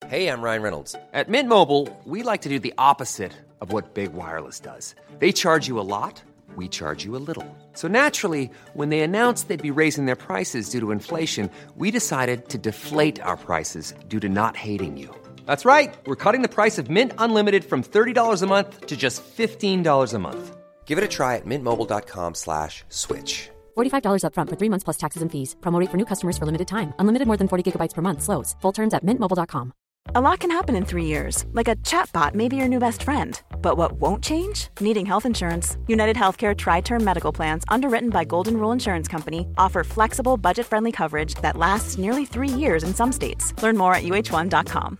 Hey, I'm Ryan Reynolds. At Mint Mobile, we like to do the opposite of what Big Wireless does. They charge you a lot, we charge you a little. So naturally, when they announced they'd be raising their prices due to inflation, we decided to deflate our prices due to not hating you. That's right. We're cutting the price of Mint Unlimited from $30 a month to just $15 a month. Give it a try at mintmobile.com/switch. $45 up front for 3 months plus taxes and fees. Promo rate for new customers for limited time. Unlimited more than 40 gigabytes per month. Slows full terms at mintmobile.com. A lot can happen in 3 years, like a chatbot may be your new best friend. But what won't change? Needing health insurance. United Healthcare Tri-Term Medical Plans, underwritten by Golden Rule Insurance Company, offer flexible, budget-friendly coverage that lasts nearly 3 years in some states. Learn more at uh1.com.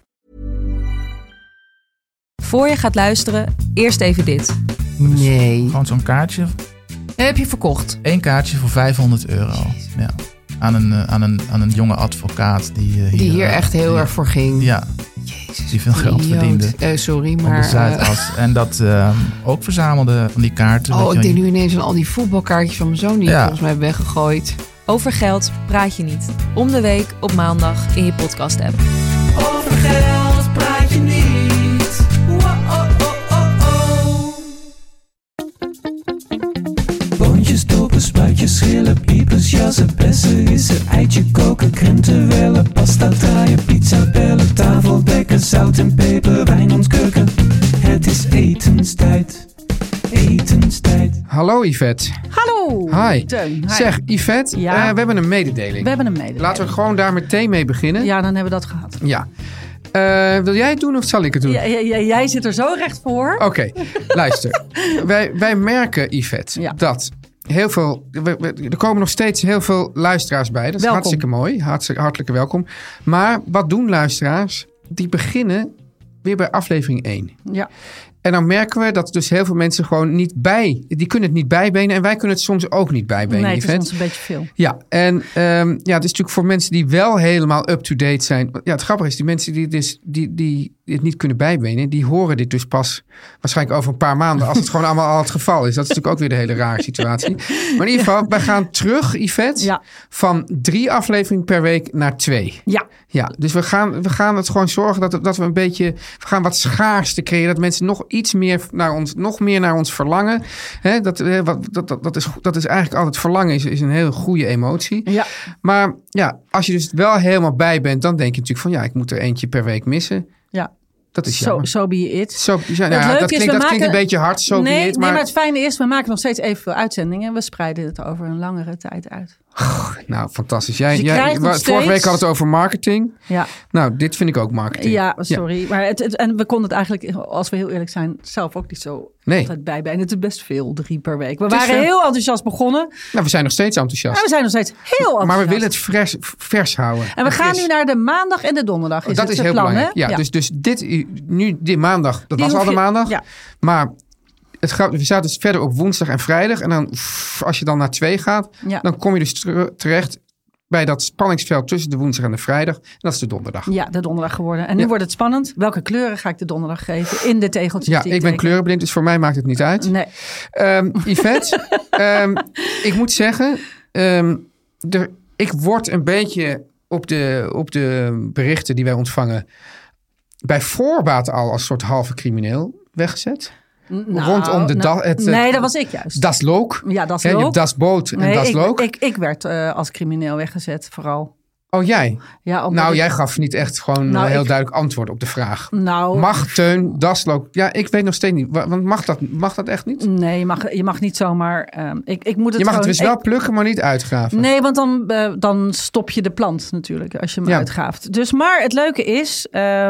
Voor je gaat luisteren, eerst even dit. Nee. Gewoon zo'n kaartje. Heb je verkocht? 1 kaartje voor €500. Ja. Aan een jonge advocaat die hier echt heel erg voor ging. Ja. Jezus, die veel geld verdiende. Sorry, op maar... de Zuidas. En dat ook verzamelde van die kaarten. Ik denk nu ineens aan al die voetbalkaartjes van mijn zoon die volgens mij hebben weggegooid. Over geld praat je niet. Om de week op maandag in je podcast-app. Over geld praat je niet. Boontjes, dopen, spuitjes, schillen, piepers, jassen, bessen, rissen, eitje koken, krenten wellen, pasta draaien, pizza bellen, tafel dekken, zout en peper, wijn ontkurken. Het is etenstijd, etenstijd. Hallo Yvette. Hallo. Hi. Teun. Hi. Zeg Yvette, we hebben een mededeling. We hebben een mededeling. Laten we gewoon daar meteen mee beginnen. Ja, dan hebben we dat gehad. Ja. Wil jij het doen of zal ik het doen? Jij zit er zo recht voor. Oké, luister. Wij merken, Yvette, dat heel veel... Er komen nog steeds heel veel luisteraars bij. Dat is hartstikke mooi. Hartelijk welkom. Maar wat doen luisteraars? Die beginnen weer bij aflevering 1. Ja. En dan merken we dat dus heel veel mensen gewoon niet die kunnen het niet bijbenen. En wij kunnen het soms ook niet bijbenen. Nee, het is ons een beetje veel. Ja, en het is natuurlijk voor mensen die wel helemaal up-to-date zijn. Ja, het grappige is, die mensen die het niet kunnen bijbenen, die horen dit dus pas waarschijnlijk over een paar maanden, als het gewoon allemaal al het geval is. Dat is natuurlijk ook weer de hele rare situatie. Maar in ieder geval, wij gaan terug, Yvette, van 3 afleveringen per week naar 2. Ja, dus we gaan het gewoon zorgen dat we een beetje, we gaan wat schaarste creëren, dat mensen nog iets meer naar ons verlangen. Hè, dat is eigenlijk altijd verlangen is een hele goede emotie. Ja. Maar ja, als je dus wel helemaal bij bent, dan denk je natuurlijk van ik moet er eentje per week missen. Ja. Dat is jammer. So be it. Dat klinkt een beetje hard. Maar het fijne is, we maken nog steeds evenveel uitzendingen. We spreiden het over een langere tijd uit. Nou, fantastisch. Vorige week had het over marketing. Ja. Nou, dit vind ik ook marketing. Ja, sorry. Ja. Maar en we konden het eigenlijk, als we heel eerlijk zijn, zelf ook niet zo altijd bijbenen. Het is best veel, 3 per week. We waren heel enthousiast begonnen. Nou, we zijn nog steeds enthousiast. Ja, we zijn nog steeds heel enthousiast. Maar we willen het vers houden. En we gaan nu naar de maandag en de donderdag. Dat is heel belangrijk. Ja. Dus dit maandag, dat was al de maandag. Ja. Maar we zaten dus verder op woensdag en vrijdag. En dan, als je dan naar 2 gaat, dan kom je dus terecht bij dat spanningsveld tussen de woensdag en de vrijdag. En dat is de donderdag. Ja, de donderdag geworden. En nu wordt het spannend. Welke kleuren ga ik de donderdag geven in de tegeltjes? Ja, ik ben kleurenblind, dus voor mij maakt het niet uit. Nee. Yvette, ik moet zeggen, ik word een beetje op de berichten die wij ontvangen bij voorbaat al als soort halve crimineel weggezet. Rondom nee, dat was ik juist. Das Look. Ja, Das Look. Je hebt Das Boot en Das Look. Ik werd als crimineel weggezet, vooral. Oh, jij? Ja, jij gaf niet echt gewoon een heel duidelijk antwoord op de vraag. Mag Teun Das Look? Ja, ik weet nog steeds niet. Want mag dat echt niet? Nee, je mag niet zomaar... ik moet het je mag het dus wel plukken, maar niet uitgraven. Nee, want dan stop je de plant natuurlijk, als je hem uitgraaft. Dus, maar het leuke is,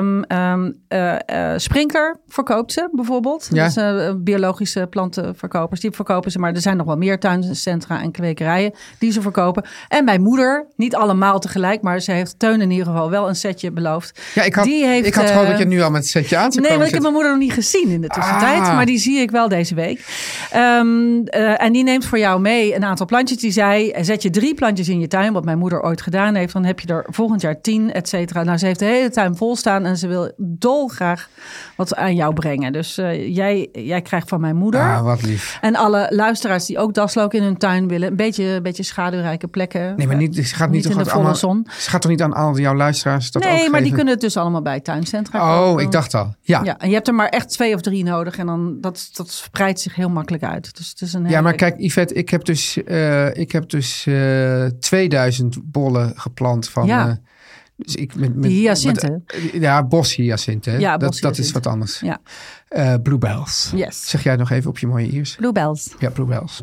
Sprinkler verkoopt ze bijvoorbeeld. Ja. Dus biologische plantenverkopers, die verkopen ze. Maar er zijn nog wel meer tuincentra en kwekerijen die ze verkopen. En mijn moeder, niet allemaal tegelijk, maar ze heeft Teun in ieder geval wel een setje beloofd. Ja, ik had gewoon dat je nu al met het setje aan zou komen. Nee, want ik heb mijn moeder nog niet gezien in de tussentijd. Maar die zie ik wel deze week. En die neemt voor jou mee een aantal plantjes. Die zei, zet je 3 plantjes in je tuin, wat mijn moeder ooit gedaan heeft. Dan heb je er volgend jaar 10, et cetera. Nou, ze heeft de hele tuin vol staan en ze wil dolgraag wat aan jou brengen. Dus jij krijgt van mijn moeder. Ah, wat lief. En alle luisteraars die ook daslook in hun tuin willen. Een beetje schaduwrijke plekken. Nee, maar het gaat niet in de volle zon. Amazon. Ze gaat toch niet aan al jouw luisteraars dat ook geven? Maar die kunnen het dus allemaal bij Tuincentra kopen. Ik dacht al. Ja, en je hebt er maar echt 2 of 3 nodig. En dan dat spreidt zich heel makkelijk uit. Dus het is een maar kijk, Yvette, ik heb dus 2000 bollen geplant van... dus ik met hyacinten. Boshyacinten. Ja, dat is wat anders. Ja. Bluebells. Yes. Zeg jij het nog even op je mooie Iers? Bluebells. Ja, bluebells.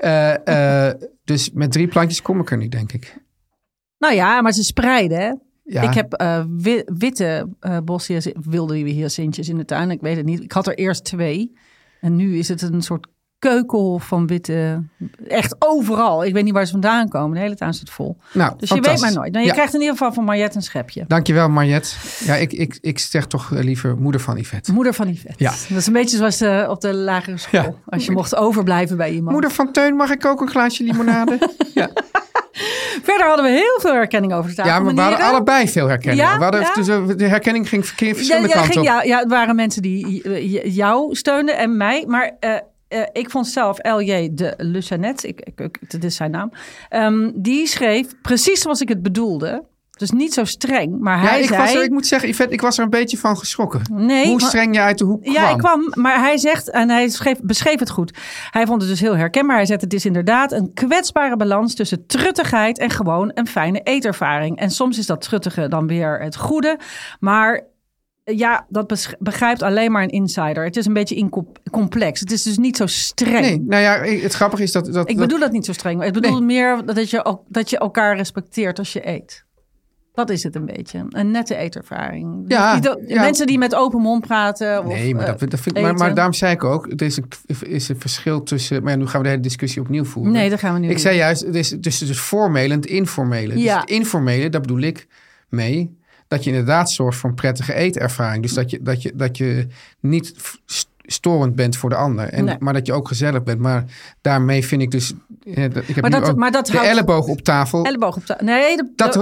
Dus met 3 plantjes kom ik er niet, denk ik. Nou ja, maar ze spreiden, hè? Ja. Ik heb witte wilde hyacintjes in de tuin. Ik weet het niet. Ik had er eerst 2. En nu is het een soort keukenhof van witte. Echt overal. Ik weet niet waar ze vandaan komen. De hele tuin zit vol. Nou, dus je weet maar nooit. Nou, je krijgt in ieder geval van Mariette een schepje. Dankjewel, Mariette. Ja, ik zeg toch liever moeder van Yvette. Moeder van Yvette. Ja. Dat is een beetje zoals op de lagere school. Ja. Als je mocht overblijven bij iemand. Moeder van Teun, mag ik ook een glaasje limonade? Ja. Verder hadden we heel veel herkenning over de tafelmanieren. Ja, maar we hadden allebei veel herkenning. Ja, Dus de herkenning ging verschillende kanten op. Ja, het waren mensen die jou steunden en mij. Maar ik vond zelf L.J. de Lucanet, dit is zijn naam. Die schreef precies zoals ik het bedoelde. Dus niet zo streng, maar hij zei... Ik moet zeggen, Yvette, ik was er een beetje van geschrokken. Nee, hoe streng je uit de hoek kwam. Ja, ik kwam, maar hij zegt, en hij beschreef het goed. Hij vond het dus heel herkenbaar. Hij zegt, het is inderdaad een kwetsbare balans tussen truttigheid en gewoon een fijne eetervaring. En soms is dat truttige dan weer het goede. Maar ja, dat begrijpt alleen maar een insider. Het is een beetje complex. Het is dus niet zo streng. Nee, nou ja, het grappige is dat... Ik bedoel dat niet zo streng. Ik bedoel meer dat je elkaar respecteert als je eet. Dat is het een beetje. Een nette eetervaring. Ja, mensen die met open mond praten. Nee, maar, dat vind ik, maar daarom zei ik ook, er is een verschil tussen... Maar nu gaan we de hele discussie opnieuw voeren. Nee, dat gaan we nu Ik zei juist, het is tussen het formele en het informele. Ja. Dus het informele, daar bedoel ik mee... dat je inderdaad zorgt voor een prettige eetervaring. Dus dat je niet storend bent voor de ander. Maar dat je ook gezellig bent. Maar daarmee vind ik dus... Ik heb de elleboog op tafel. Nee,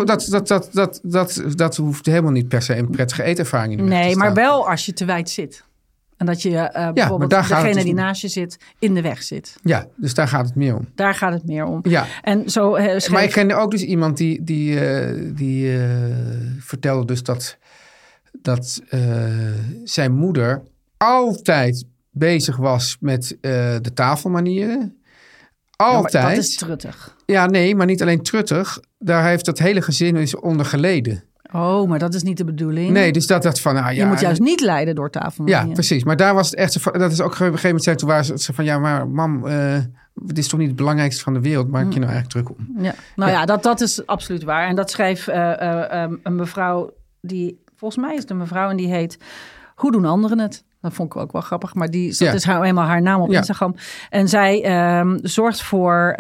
dat hoeft helemaal niet per se een prettige eetervaring in de weg te Nee, staan. maar wel als je te wijd zit. En dat je bijvoorbeeld degene die naast je zit in de weg zit. Ja, dus daar gaat het meer om. Daar gaat het meer om. Ja. En zo, maar ik kende ook dus iemand die vertelde dus dat zijn moeder altijd bezig was met de tafelmanieren. Altijd. Ja, maar dat is truttig. Ja, nee, maar niet alleen truttig. Daar heeft dat hele gezin is onder geleden. Oh, maar dat is niet de bedoeling. Nee, dus dat van... Nou, je moet juist niet lijden door tafelmanieren. Ja, precies. Maar daar was het echt... Dat is ook op een gegeven moment toen waren ze van... Ja, maar mam, dit is toch niet het belangrijkste van de wereld? Maak je nou eigenlijk druk om? Ja. Nou ja, dat is absoluut waar. En dat schreef een mevrouw die... Volgens mij is het een mevrouw en die heet... Hoe doen anderen het? Dat vond ik ook wel grappig. Maar dat is eenmaal haar naam op Instagram. En zij zorgt voor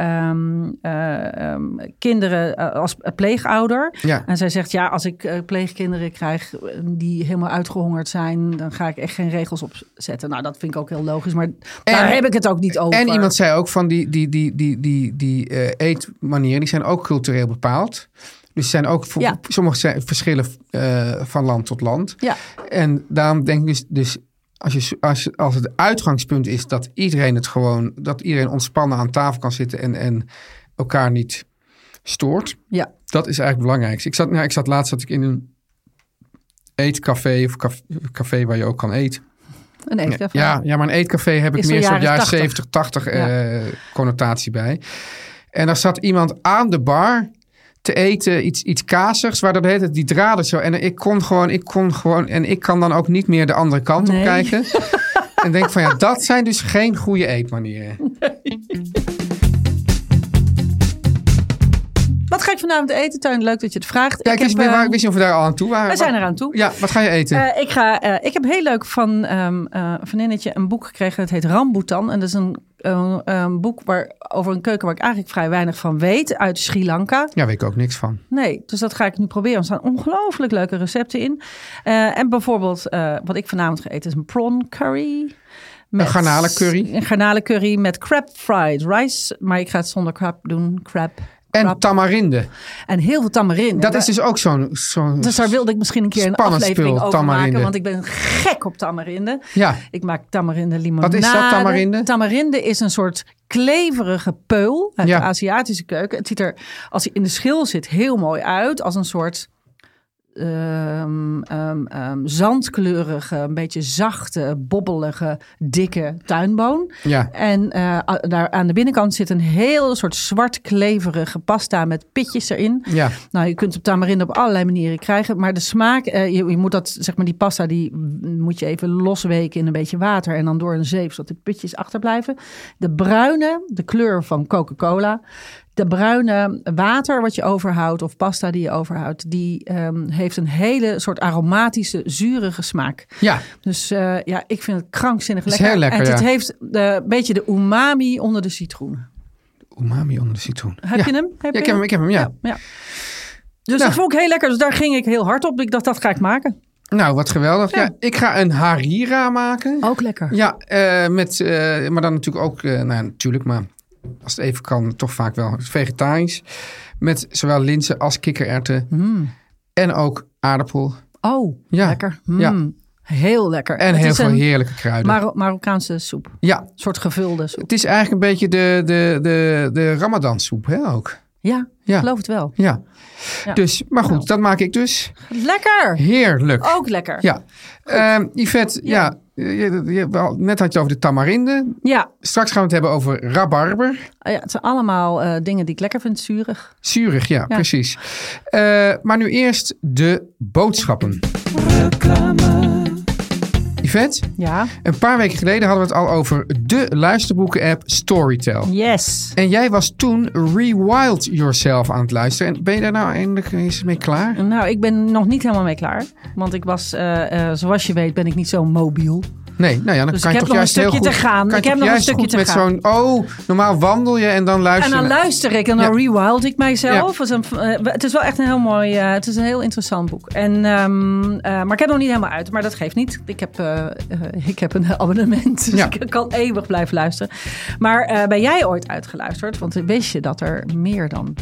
kinderen als pleegouder. Ja. En zij zegt, als ik pleegkinderen krijg die helemaal uitgehongerd zijn... dan ga ik echt geen regels opzetten. Nou, dat vind ik ook heel logisch. Maar daar heb ik het ook niet over. En iemand zei ook van die eetmanieren... die zijn ook cultureel bepaald. Dus zijn ook sommige verschillen van land tot land. Ja. En daarom denk ik dus als het uitgangspunt is dat iedereen ontspannen aan tafel kan zitten en elkaar niet stoort. Ja. Dat is eigenlijk het belangrijkste. Laatst in een eetcafé of café waar je ook kan eten. Een eetcafé? Ja, maar een eetcafé heb ik meer zo'n jaren 70, 80 connotatie bij. En daar zat iemand aan de bar te eten, iets kazigs, waar dat heet, die draden zo. En ik kon gewoon, en ik kan dan ook niet meer de andere kant op kijken. En denk van dat zijn dus geen goede eetmanieren. Nee. Wat ga ik vanavond eten, Teun? Leuk dat je het vraagt. Ja, ik wist niet of we daar al aan toe waren. We zijn eraan toe. Ja, wat ga je eten? Ik heb heel leuk van een vriendinnetje een boek gekregen. Het heet Rambutan. En dat is een boek over een keuken waar ik eigenlijk vrij weinig van weet. Uit Sri Lanka. Ja, weet ik ook niks van. Nee, dus dat ga ik nu proberen. Er staan ongelooflijk leuke recepten in. En bijvoorbeeld, wat ik vanavond ga eten is een prawn curry. Een garnalencurry. Een garnalencurry met crab fried rice. Maar ik ga het zonder crab doen. Crab. En tamarinde. En heel veel tamarinde. Dat is dus ook zo'n dus daar wilde ik misschien een keer een aflevering over tamarinde. maken. Want ik ben gek op tamarinde. Ja. Ik maak tamarinde limonade. Wat is dat, tamarinde? Tamarinde is een soort kleverige peul uit de Aziatische keuken. Het ziet er, als hij in de schil zit, heel mooi uit. Als een soort zandkleurige, een beetje zachte, bobbelige, dikke tuinboon. Ja. En daar aan de binnenkant zit een heel soort zwart kleverige pasta met pitjes erin. Ja. Nou, je kunt op tamarinde op allerlei manieren krijgen, maar de smaak, je moet dat, zeg maar, die pasta, die moet je even losweken in een beetje water en dan door een zeep, zodat de pitjes achterblijven. De bruine, de kleur van Coca-Cola. De bruine water wat je overhoudt of pasta die je overhoudt, die heeft een hele soort aromatische, zurige smaak. Ja. Dus ik vind het krankzinnig lekker. Heel lekker, en het heeft een beetje de umami onder de citroen. Umami onder de citroen. Heb je hem? Ik heb hem, ja. Dus dat vond ik heel lekker. Dus daar ging ik heel hard op. Ik dacht, dat ga ik maken. Nou, wat geweldig. Ja, ik ga een harira maken. Ook lekker. Ja, maar dan natuurlijk ook, natuurlijk, maar als het even kan, toch vaak wel vegetarisch. Met zowel linzen als kikkererwten. En ook aardappel. Oh, lekker. Ja. Heel lekker. En heel veel heerlijke kruiden. Marokkaanse soep. Ja. Een soort gevulde soep. Het is eigenlijk een beetje de Ramadan soep, hè, ook. Ja, ik geloof het wel. Ja. Dus, maar goed, dat maak ik dus. Lekker. Heerlijk. Ook lekker. Ja. Yvette, net had je het over de tamarinde. Ja. Straks gaan we het hebben over rabarber. Ja, het zijn allemaal dingen die ik lekker vind. Zuurig. Zuurig, ja, precies. Maar nu eerst de boodschappen. Yvette, ja? Een paar weken geleden hadden we het al over de luisterboeken-app Storytel. Yes. En jij was toen Rewild Yourself aan het luisteren. En ben je daar nou eindelijk eens mee klaar? Nou, ik ben nog niet helemaal mee klaar. Want ik was, zoals je weet, ben ik niet zo mobiel. Nee, nou ja, dan dus kan ik je heb toch nog juist een stukje heel goed, te gaan. Ik heb nog een stukje te gaan. Met zo'n, normaal wandel je en dan luister je. En dan luister ik en dan rewild ik mijzelf. Ja. Het is wel echt een heel mooi, het is een heel interessant boek. En, maar ik heb het nog niet helemaal uit, maar dat geeft niet. Ik heb een abonnement, dus ik kan eeuwig blijven luisteren. Maar ben jij ooit uitgeluisterd? Want wist je dat er meer dan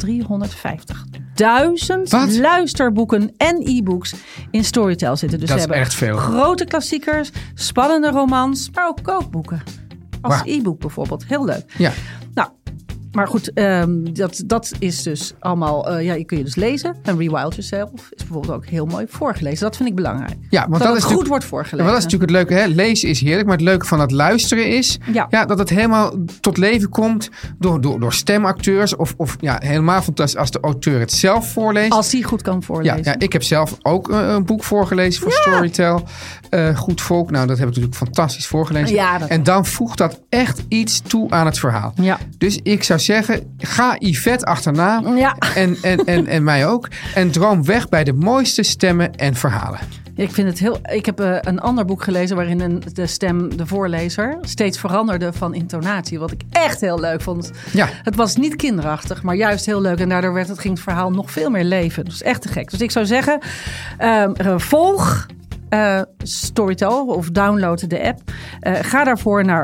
350.000 luisterboeken en e-books in Storytel zitten. Dus dat ze hebben echt veel. Grote klassiekers, spannende romans, maar ook kookboeken. Als e-book bijvoorbeeld. Heel leuk. Ja. Nou, maar goed, dat is dus allemaal... je kun je dus lezen. En Rewild Yourself is bijvoorbeeld ook heel mooi voorgelezen. Dat vind ik belangrijk. Ja, want dat het goed wordt voorgelezen. Ja, dat is natuurlijk het leuke. Hè? Lezen is heerlijk. Maar het leuke van het luisteren is... Ja, dat het helemaal tot leven komt door stemacteurs. Of helemaal fantastisch als de auteur het zelf voorleest. Als hij goed kan voorlezen. Ja, ik heb zelf ook een boek voorgelezen voor Storytel. Goed Volk. Nou, dat heb ik natuurlijk fantastisch voorgelezen. Ja, en dan voegt dat echt iets toe aan het verhaal. Ja. Dus ik zou zeggen, ga Yvette achterna. Ja. En mij ook. En droom weg bij de mooiste stemmen en verhalen. Ik vind het ik heb een ander boek gelezen waarin de voorlezer steeds veranderde van intonatie. Wat ik echt heel leuk vond. Ja. Het was niet kinderachtig, maar juist heel leuk. En daardoor ging het verhaal nog veel meer leven. Dat is echt te gek. Dus ik zou zeggen, volg Storytel of download de app. Ga daarvoor naar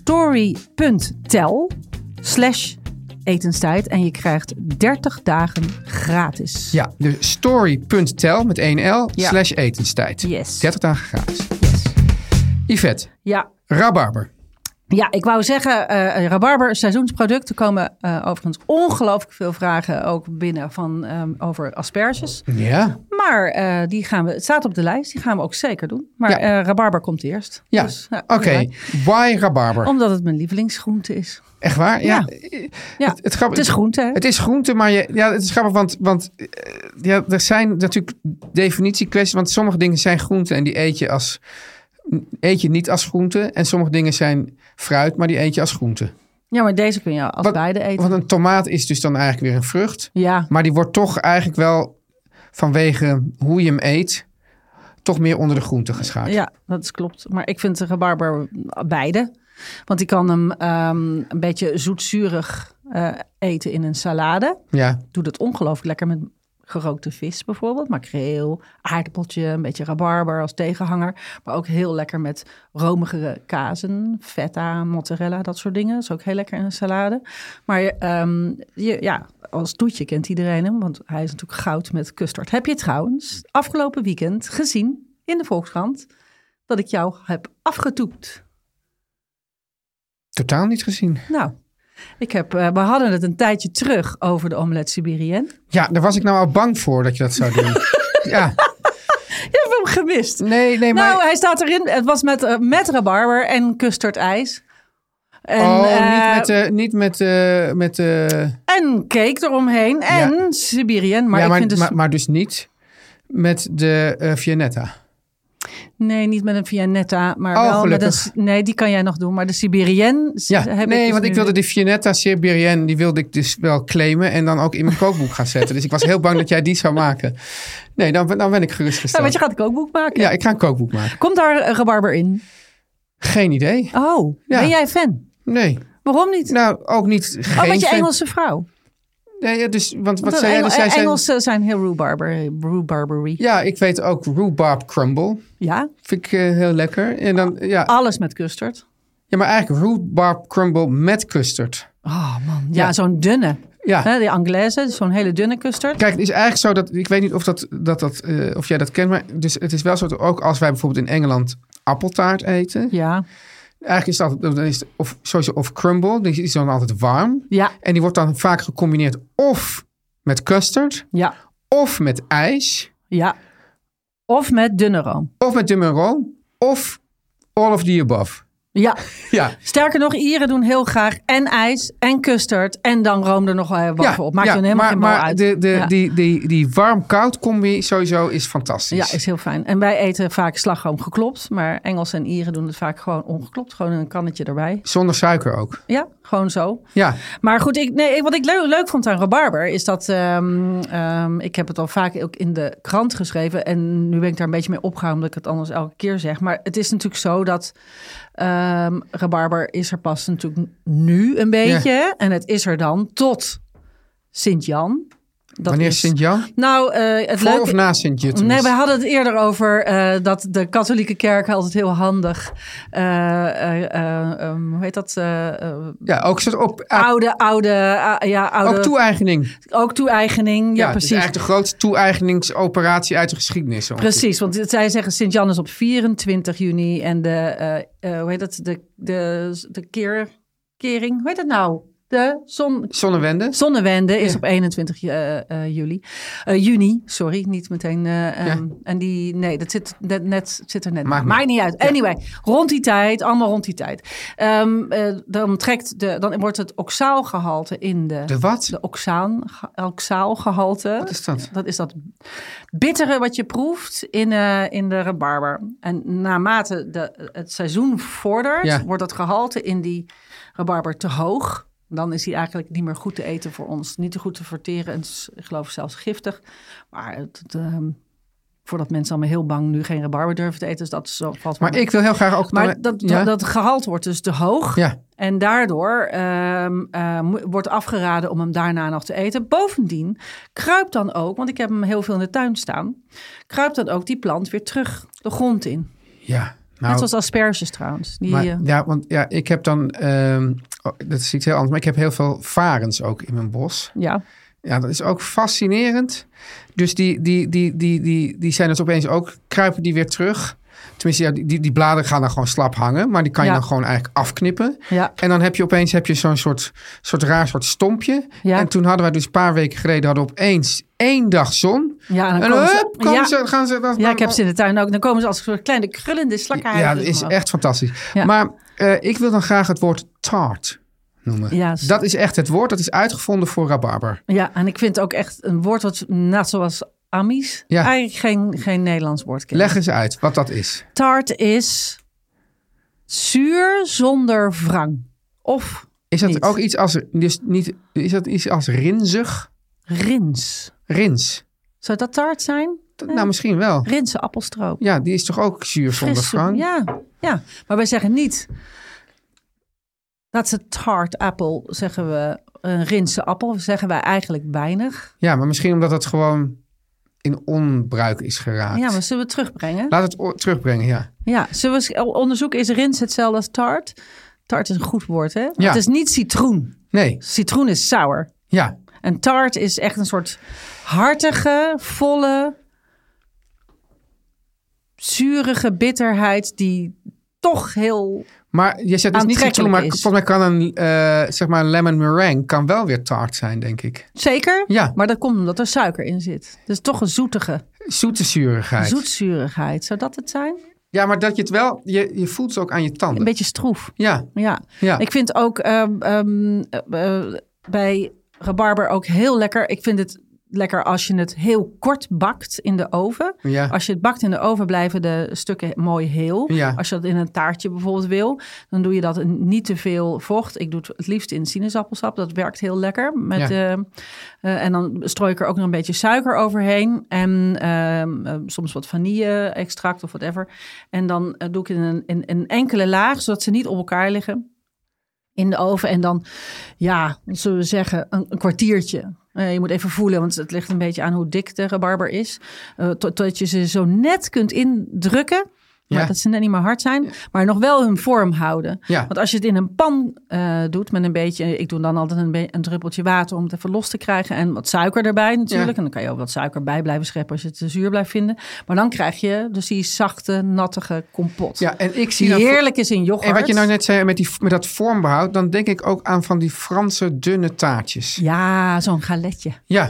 story.tel/etenstijd en je krijgt 30 dagen gratis. Ja, dus story.tel met 1L /etenstijd. Yes. 30 dagen gratis. Yes. Yvette. Ja. Rabarber. Ja, ik wou zeggen, rabarber, seizoensproduct. Er komen overigens ongelooflijk veel vragen ook binnen over asperges. Ja. Maar het staat op de lijst, die gaan we ook zeker doen. Maar rabarber komt eerst. Ja, dus, oké. Why rabarber? Omdat het mijn lievelingsgroente is. Echt waar? Ja. Het is groente. Hè? Het is groente, maar het is grappig, want er zijn natuurlijk definitiekwesties. Want sommige dingen zijn groente en die eet je niet als groente. En sommige dingen zijn fruit, maar die eet je als groente. Ja, maar deze kun je als beide eten. Want een tomaat is dus dan eigenlijk weer een vrucht. Ja. Maar die wordt toch eigenlijk wel vanwege hoe je hem eet toch meer onder de groente geschaard. Ja, dat klopt. Maar ik vind de rabarber beide. Want ik kan hem een beetje zoetzurig eten in een salade. Ja. Doe dat ongelooflijk lekker met gerookte vis bijvoorbeeld. Makreel, aardappeltje, een beetje rabarber als tegenhanger. Maar ook heel lekker met romige kazen, feta, mozzarella, dat soort dingen. Dat is ook heel lekker in een salade. Maar als Toetje kent iedereen hem, want hij is natuurlijk goud met custard. Heb je trouwens afgelopen weekend gezien in de Volkskrant dat ik jou heb afgetoept? Totaal niet gezien. Nou, we hadden het een tijdje terug over de omelet Siberienne. Ja, daar was ik nou al bang voor dat je dat zou doen. Ja. Je hebt hem gemist. Nee, maar... Nou, hij staat erin. Het was met rabarber en custard ijs. En, niet met... En cake eromheen en Siberienne. Maar dus niet met de Viennetta. Nee, niet met een Viennetta, maar wel gelukkig. Nee, die kan jij nog doen. Maar de Siberienne ik wilde de Viennetta Siberienne, die wilde ik dus wel claimen en dan ook in mijn kookboek gaan zetten. Dus ik was heel bang dat jij die zou maken. Nee, dan ben ik gerustgesteld. Ja, want je gaat een kookboek maken. Ja, ik ga een kookboek maken. Komt daar rabarber in? Geen idee. Oh, ben jij fan? Nee. Waarom niet? Nou, ook niet. Met je Engelse vrouw? Nee, dus, want wat zei jij? Dus Engelsen zijn heel rhubarbery. Ja, ik weet ook rhubarb crumble. Ja? Vind ik heel lekker. En dan, alles met custard. Ja, maar eigenlijk rhubarb crumble met custard. Oh man, ja. Zo'n dunne. Ja. De Anglaise, zo'n hele dunne custard. Kijk, het is eigenlijk zo dat, ik weet niet of jij dat kent, maar dus het is wel zo dat ook als wij bijvoorbeeld in Engeland appeltaart eten. Ja. Eigenlijk is het of crumble, die is dan altijd warm. Ja. En die wordt dan vaak gecombineerd of met custard. Ja. Of met ijs. Ja. Of met dunne room. Of all of the above. Ja. Ja. Sterker nog, Ieren doen heel graag en ijs en custard en dan room er nog bovenop. Maakt je helemaal geen bal uit. Die warm-koud combi sowieso is fantastisch. Ja, is heel fijn. En wij eten vaak slagroom geklopt, maar Engelsen en Ieren doen het vaak gewoon ongeklopt. Gewoon in een kannetje erbij. Zonder suiker ook. Ja, gewoon zo. Ja. Maar goed, wat ik leuk vond aan rabarber is dat ik heb het al vaak ook in de krant geschreven en nu ben ik daar een beetje mee opgehouden omdat ik het anders elke keer zeg. Maar het is natuurlijk zo dat rabarber is er pas natuurlijk nu een beetje. Ja. En het is er dan tot Sint-Jan. Wanneer is Sint-Jan? Nou, voor of na Sint-Juttemus? Nee, we hadden het eerder over dat de katholieke kerk altijd heel handig... hoe heet dat? Ja, ook soort op... oude... Ook toe-eigening. Ook toe-eigening, ja precies. Het is eigenlijk de grootste toe-eigeningsoperatie uit de geschiedenis. Precies, want zij zeggen Sint-Jan is op 24 juni... en hoe heet dat? De kering, hoe heet dat nou? De Zonnewende is op 21 juni. Sorry, niet meteen. En dat zit er net. Maakt niet uit. Anyway, rond die tijd, allemaal rond die tijd. Dan wordt het oxaalgehalte in de wat? De oxaalgehalte. Wat is dat? Dat is dat bittere wat je proeft in de rabarber. En naarmate het seizoen vordert, wordt het gehalte in die rabarber te hoog. Dan is hij eigenlijk niet meer goed te eten voor ons. Niet te goed te verteren en ik geloof zelfs giftig. Maar voordat mensen allemaal heel bang nu geen rabarber durven te eten. Dus dat zo valt. Maar ik wil heel graag ook... Maar dat gehalte wordt dus te hoog. Ja. En daardoor wordt afgeraden om hem daarna nog te eten. Bovendien kruipt dan ook, want ik heb hem heel veel in de tuin staan. Kruipt dan ook die plant weer terug de grond in. Ja. Net zoals asperges trouwens. Ik heb dan... dat is iets heel anders. Maar ik heb heel veel varens ook in mijn bos. Ja. Ja, dat is ook fascinerend. Dus die zijn dus opeens ook... Kruipen die weer terug. Tenminste, die bladeren gaan dan gewoon slap hangen. Maar die kan je dan gewoon eigenlijk afknippen. Ja. En dan heb je opeens zo'n soort raar soort stompje. Ja. En toen hadden wij dus een paar weken geleden... opeens 1 dag zon. Ja, en dan gaan ze... Ja, ik heb ze in de tuin ook. Dan komen ze als soort kleine krullende slakken. Ja, dat is echt fantastisch. Ja. Maar ik wil dan graag het woord tart noemen. Ja, dat is echt het woord. Dat is uitgevonden voor rabarber. Ja, en ik vind ook echt een woord wat net zoals Amies eigenlijk geen Nederlands woord kent. Leg eens uit wat dat is. Tart is zuur zonder wrang. Of is dat niet? Ook iets als... Dus niet, is dat iets als rinzig? Rins. Zou dat tart zijn? Nou, misschien wel. Rinse appelstroop. Ja, die is toch ook zuur zonder wrang? Ja, maar wij zeggen niet... Dat is een tart apple, zeggen we. Een rinse appel, zeggen wij eigenlijk weinig. Ja, maar misschien omdat het gewoon in onbruik is geraakt. Ja, maar zullen we het terugbrengen? Laat het terugbrengen, ja. Ja, zullen we onderzoeken, is rinse hetzelfde als tart? Tart is een goed woord, hè? Ja. Het is niet citroen. Nee. Citroen is sour. Ja. En tart is echt een soort hartige, volle, zurige bitterheid die toch heel Maar je zet dus niet citroen, maar volgens mij kan een lemon meringue kan wel weer tart zijn, denk ik. Zeker, ja. Maar dat komt omdat er suiker in zit. Dus toch een zoete zurigheid. Zoetzurigheid, zou dat het zijn? Ja, maar dat je het wel, je voelt ze ook aan je tanden. Een beetje stroef. Ja. Ik vind ook bij rabarber ook heel lekker. Ik vind het lekker als je het heel kort bakt in de oven. Ja. Als je het bakt in de oven blijven de stukken mooi heel. Ja. Als je dat in een taartje bijvoorbeeld wil, dan doe je dat niet te veel vocht. Ik doe het liefst in sinaasappelsap. Dat werkt heel lekker. En dan strooi ik er ook nog een beetje suiker overheen. En soms wat vanille-extract of whatever. En dan doe ik in een enkele laag, zodat ze niet op elkaar liggen in de oven. En dan, zullen we zeggen, een kwartiertje. Je moet even voelen, want het ligt een beetje aan hoe dik de rabarber is. Totdat je ze zo net kunt indrukken. Maar dat ze net niet meer hard zijn. Maar nog wel hun vorm houden. Ja. Want als je het in een pan doet met een beetje... Ik doe dan altijd een druppeltje water om het even los te krijgen. En wat suiker erbij natuurlijk. Ja. En dan kan je ook wat suiker bij blijven scheppen als je het te zuur blijft vinden. Maar dan krijg je dus die zachte, nattige kompot. Ja, en ik zie die heerlijk is in yoghurt. En wat je nou net zei met dat vormbehoud... dan denk ik ook aan van die Franse dunne taartjes. Ja, zo'n galetje. Ja.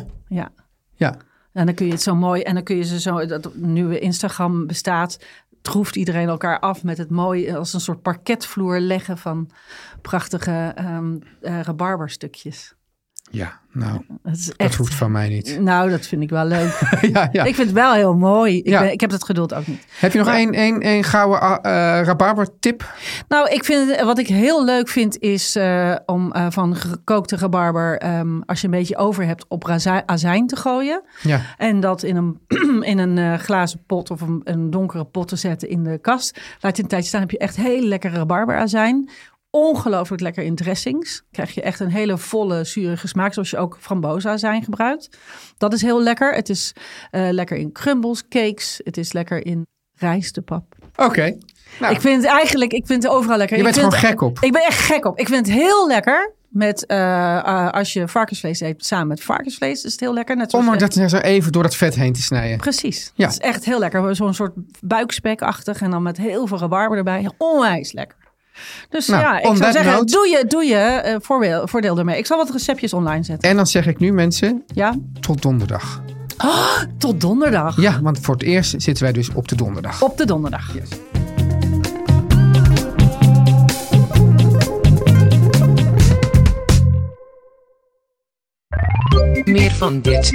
En dan kun je het zo mooi... En dan kun je ze zo... Dat nieuwe Instagram bestaat... troeft iedereen elkaar af met het mooie... als een soort parketvloer leggen van prachtige rabarberstukjes. Ja, nou, dat hoeft van mij niet. Nou, dat vind ik wel leuk. ja. Ik vind het wel heel mooi. Ik heb dat geduld ook niet. Heb je nog één gouden rabarber tip? Nou, wat ik heel leuk vind is om van gekookte rabarber... als je een beetje over hebt, op azijn te gooien. Ja. En dat in een glazen pot of een donkere pot te zetten in de kast. Laat je een tijdje staan, heb je echt heel lekkere rabarberazijn. Ongelooflijk lekker in dressings. Krijg je echt een hele volle, zurige smaak. Zoals je ook frambozenazijn gebruikt. Dat is heel lekker. Het is lekker in crumbles, cakes. Het is lekker in rijstepap. Oké. Nou. Ik vind het overal lekker. Je bent gewoon gek op. Ik ben echt gek op. Ik vind het heel lekker. Met als je varkensvlees eet samen met varkensvlees is het heel lekker. Net om er dat zo even door dat vet heen te snijden. Precies. Ja. Het is echt heel lekker. Zo'n soort buikspekachtig en dan met heel veel rabarber erbij. Onwijs lekker. Dus ik zou zeggen, doe je voordeel ermee. Ik zal wat receptjes online zetten. En dan zeg ik nu mensen, tot donderdag. Oh, tot donderdag? Ja, want voor het eerst zitten wij dus op de donderdag. Op de donderdag. Yes. Meer van dit.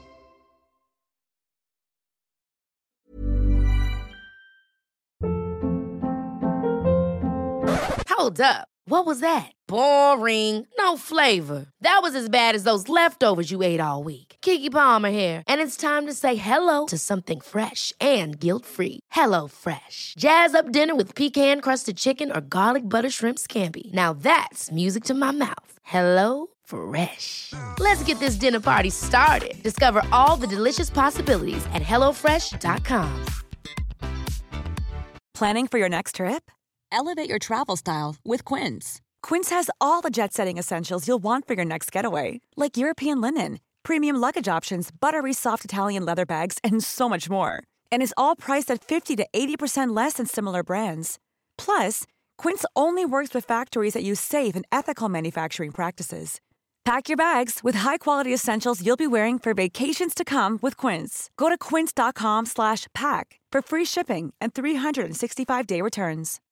Hold up. What was that? Boring. No flavor. That was as bad as those leftovers you ate all week. Keke Palmer here, and it's time to say hello to something fresh and guilt-free. Hello Fresh. Jazz up dinner with pecan-crusted chicken or garlic butter shrimp scampi. Now that's music to my mouth. Hello Fresh. Let's get this dinner party started. Discover all the delicious possibilities at hellofresh.com. Planning for your next trip? Elevate your travel style with Quince. Quince has all the jet-setting essentials you'll want for your next getaway, like European linen, premium luggage options, buttery soft Italian leather bags, and so much more. And is all priced at 50 to 80% less than similar brands. Plus, Quince only works with factories that use safe and ethical manufacturing practices. Pack your bags with high-quality essentials you'll be wearing for vacations to come with Quince. Go to quince.com/pack for free shipping and 365-day returns.